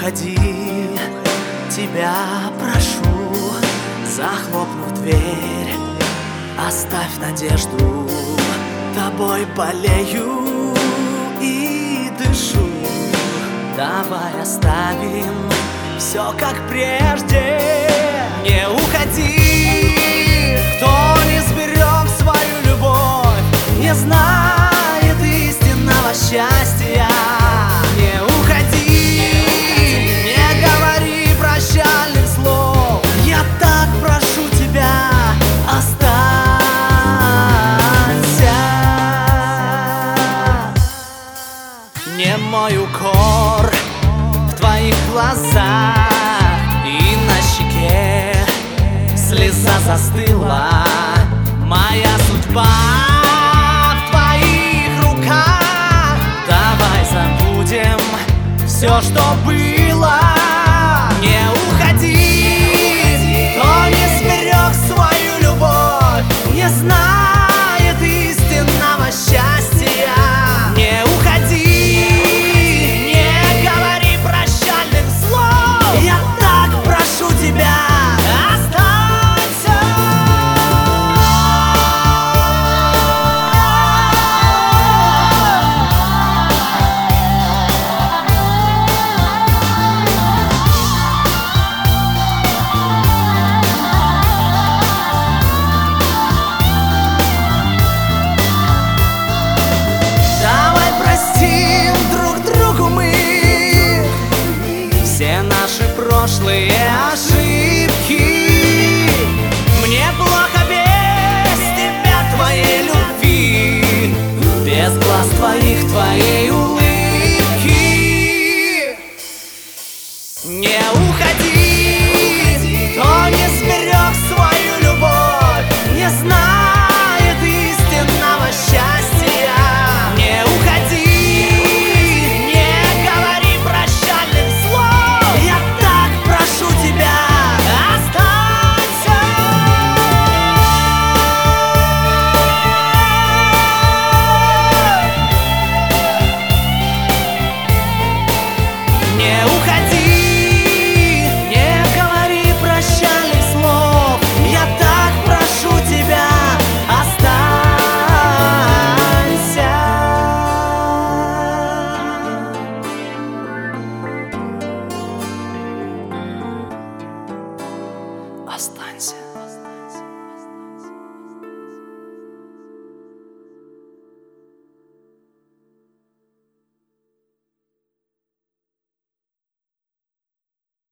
уходи, тебя прошу, захлопнув дверь, оставь надежду. Тобой болею и дышу. Давай оставим все как прежде. Не уходи, кто не сберег свою любовь, не знает истинного счастья. Не уходи, не говори прощальных слов. Я так прошу тебя, останься. Не мой укор в твоих глазах, и на щеке слеза застыла. Моя судьба в твоих руках. Давай забудем все, что было. Не уходи, кто не сберег свою любовь, не знает истинного счастья. Не уходи, не говори прощальных слов. Я так прошу тебя, останься. Давай простим друг другу мы все наши прошлые ошибки. Мне плохо без тебя, твоей любви, без глаз твоих, твоей улыбки. Не уходи, кто не сберег свою любовь, не знает истинного счастья. Не уходи, не говори прощальных слов. Я так прошу тебя, останься. Не уходи, не говори прощальных слов. Я так прошу тебя, останься. Останься.